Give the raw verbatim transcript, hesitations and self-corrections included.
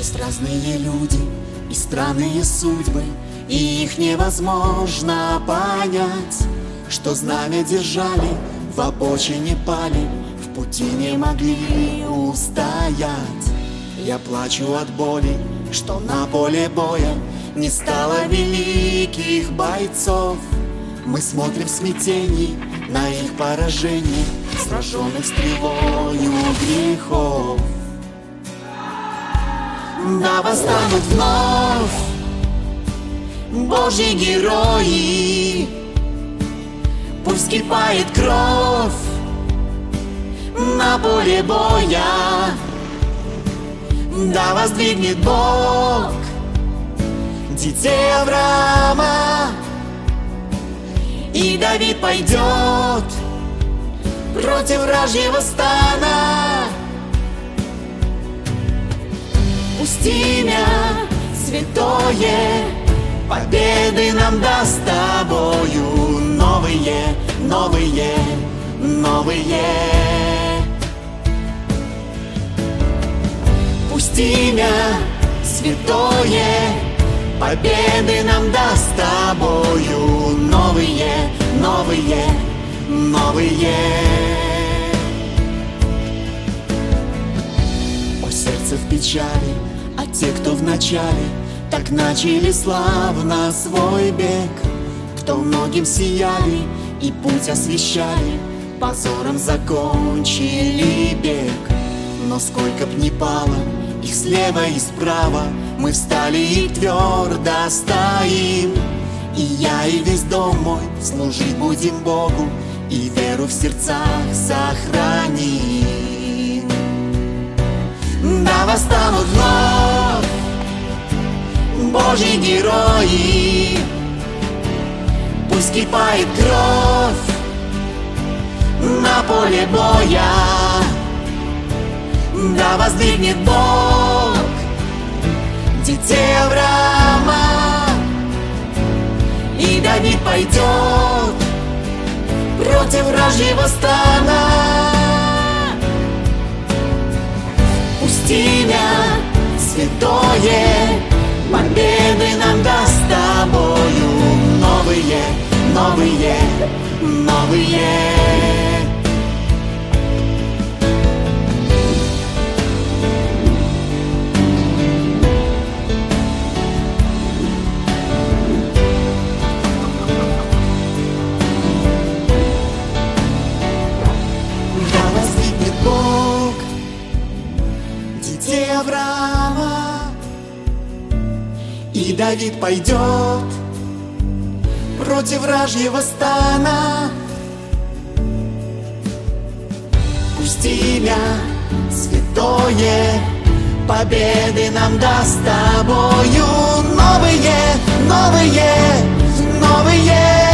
Разные люди и странные судьбы, и их невозможно понять. Что знамя держали, в обочине пали, в пути не могли устоять. Я плачу от боли, что на поле боя не стало великих бойцов. Мы смотрим в смятении на их поражение, сраженных стрелою грехов. Да восстанут вновь Божьи герои, пусть вскипает кровь на поле боя. Да воздвигнет Бог детей Авраама, и Давид пойдет против вражьего стана. Пусть имя святое победы нам даст с тобою. Новые, новые, новые. Пусть имя святое победы нам даст с тобою. Новые, новые, новые. О, сердце в печали, а те, кто в начале, так начали славно свой бег. Кто многим сияли и путь освещали, позором закончили бег. Но сколько б ни пало их слева и справа, мы встали и твердо стоим. И я, и весь дом мой служить будем Богу, и веру в сердцах сохраним. Да восстанут вновь Божьи герои, пусть кипает кровь на поле боя. Да воздвигнет Бог детей Авраама, и Давид пойдет против вражьего стана. Пусть имя святое победы нам даст с тобою. Новые, новые, новые. Да воздвигнет Бог детей Авраама, и Давид пойдет против вражьего стана. Пусть имя святое победы нам даст с тобою. Новые, новые, новые.